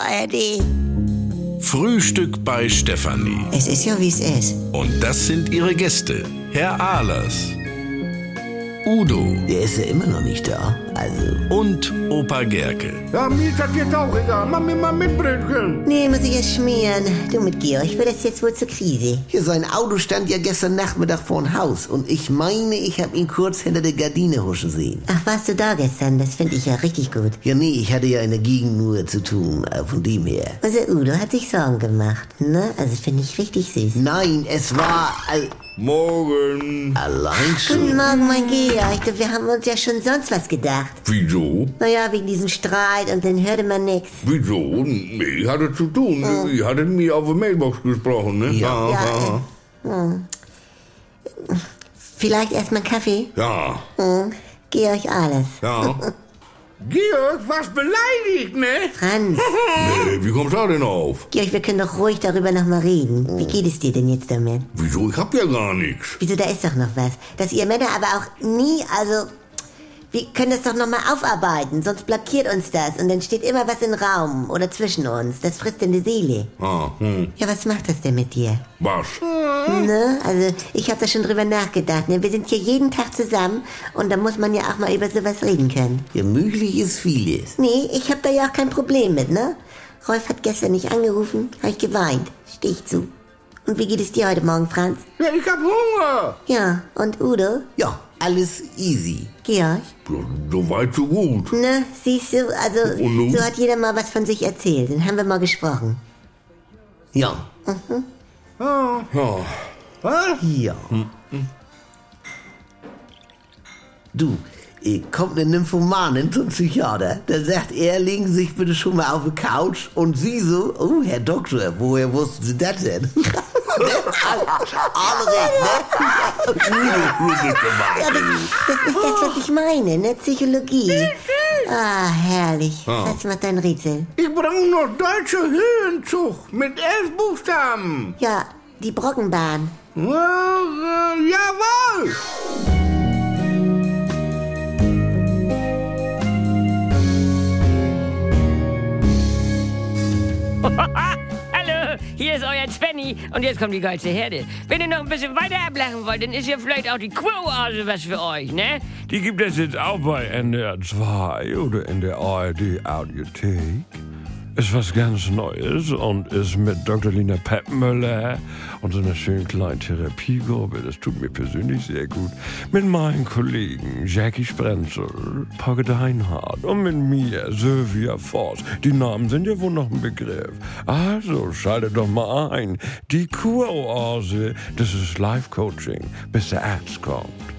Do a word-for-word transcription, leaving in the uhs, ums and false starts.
A R D. Frühstück bei Stefanie. Es ist ja, wie es ist. Und das sind ihre Gäste. Herr Ahlers, Udo Der ist ja immer noch nicht da. Also. und Opa Gerke. Ja, mir ist das jetzt auch egal. Mach mir mal mit Brötchen. Nee, muss ich jetzt schmieren. Du mit Georg, wird das jetzt wohl zur Krise? Hier, sein Auto stand ja gestern Nachmittag vorm Haus. Und ich meine, ich habe ihn kurz hinter der Gardine huschen sehen. Ach, warst du da gestern? Das finde ich ja richtig gut. Ja, nee, ich hatte ja in der Gegend nur zu tun. äh, Von dem her. Also Udo hat sich Sorgen gemacht, ne? Also finde ich richtig süß. Nein, es war all Morgen. allein Guten schon. Morgen, mein Georg. Du, wir haben uns ja schon sonst was gedacht. Wieso? Naja, wegen diesem Streit und dann hörte man nix. Wieso? Ich hatte zu tun. Ich hatte mir auf der Mailbox gesprochen, ne? Ja. Ja, hm. Vielleicht erstmal einen Kaffee? Ja. Hm. Georg Ahlers. Ja. Georg, was beleidigt, ne? Franz. Nee, wie kommst du da denn auf? Georg, wir können doch ruhig darüber noch mal reden. Wie geht es dir denn jetzt damit? Wieso? Ich hab ja gar nichts. Wieso, da ist doch noch was. Dass ihr Männer aber auch nie, also... Wir können das doch noch mal aufarbeiten, sonst blockiert uns das und dann steht immer was im Raum oder zwischen uns. Das frisst in die Seele. Ah, hm. Ja, was macht das denn mit dir? Was? Ne? Also, ich habe da schon drüber nachgedacht. Ne? Wir sind hier jeden Tag zusammen und da muss man ja auch mal über sowas reden können. Ja, möglich ist vieles. Nee, ich habe da ja auch kein Problem mit, ne? Rolf hat gestern nicht angerufen, habe ich geweint. Steh ich zu. Und wie geht es dir heute Morgen, Franz? Ja, ich hab Hunger. Ja, und Udo? Ja, alles easy. Georg? So, so weit, so gut. Ne, siehst du, also Und nun? so hat jeder mal was von sich erzählt. Dann haben wir mal gesprochen. Ja. Ja. Was? Ja. Du, äh, kommt eine Nymphomanin zum Psychiater. Da sagt er, legen Sie sich bitte schon mal auf die Couch. Und sie so, oh, Herr Doktor, woher wussten Sie das denn? Alle recht, ne? Ja, das, das ist das, was ich meine, ne? Psychologie. Ah, herrlich. Was macht dein Rätsel? Ich brauche noch deutsche Höhenzug mit elf Buchstaben. Ja, die Brockenbahn. Ja, äh, jawohl. Hallo, hier ist euer Svenny und jetzt kommt die geilste Herde. Wenn ihr noch ein bisschen weiter ablachen wollt, dann ist ja vielleicht auch die Quo-Oase was für euch, ne? Die gibt es jetzt auch bei N D R zwei oder in der A R D Audiothek. Ist was ganz Neues und ist mit Doktor Lina Peppmüller und so einer schönen kleinen Therapiegruppe, das tut mir persönlich sehr gut, mit meinen Kollegen Jackie Sprenzel, Pogge Deinhardt und mit mir Sylvia Voss. Die Namen sind ja wohl noch ein Begriff. Also schaltet doch mal ein. Die Kuroase, das ist Life-Coaching, bis der Arzt kommt.